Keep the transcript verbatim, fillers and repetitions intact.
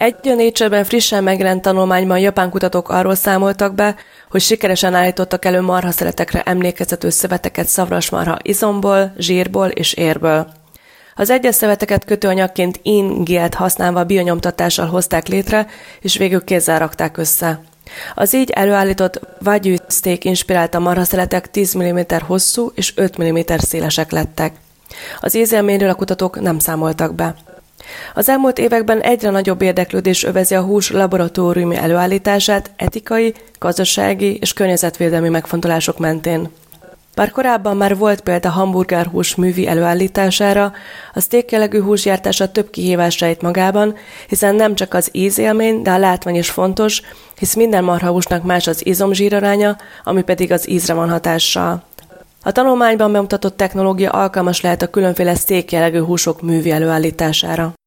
Egy a Nature-ben frissen megjelent tanulmányban japán kutatók arról számoltak be, hogy sikeresen állítottak elő marhaszeletekre emlékeztető szöveteket szarvasmarha izomból, zsírból és érből. Az egyes szöveteket kötőanyagként in-gélt használva bionyomtatással hozták létre, és végül kézzel rakták össze. Az így előállított wagyu steak inspirálta marhaszeletek tíz milliméter hosszú és öt milliméter szélesek lettek. Az ízélményről a kutatók nem számoltak be. Az elmúlt években egyre nagyobb érdeklődés övezi a hús laboratóriumi előállítását etikai, gazdasági és környezetvédelmi megfontolások mentén. Bár korábban már volt példa hamburgerhús művi előállítására, a steak jellegű húsgyártása több kihívást rejt magában, hiszen nem csak az ízélmény, de a látvány is fontos, hisz minden marhahúsnak más az izomzsíraránya, ami pedig az ízre van hatással. A tanulmányban bemutatott technológia alkalmas lehet a különféle steak jellegű húsok művi előállítására.